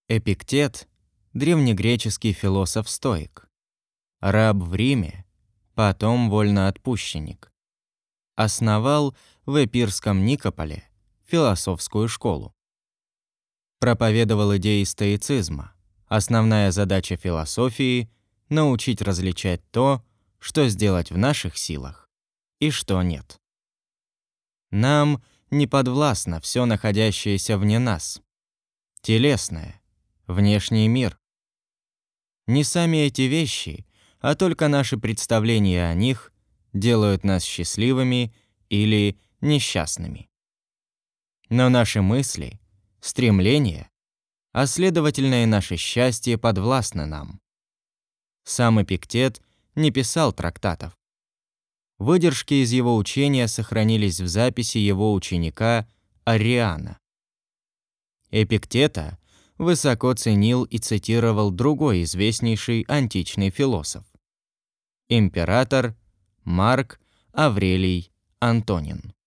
Эпиктет – древнегреческий философ-стоик. Раб в Риме, потом вольноотпущенник. Основал в Эпирском Никополе философскую школу. Проповедовал идеи стоицизма. Основная задача философии – научить различать то, что сделать в наших силах, и что нет. Нам не подвластно все находящееся вне нас. Телесное, внешний мир. Не сами эти вещи, а только наши представления о них делают нас счастливыми или несчастными. Но наши мысли, стремления, а следовательно и наше счастье подвластны нам. Сам Эпиктет не писал трактатов. Выдержки из его учения сохранились в записи его ученика Ариана. Эпиктета высоко ценил и цитировал другой известнейший античный философ – император Марк Аврелий Антонин.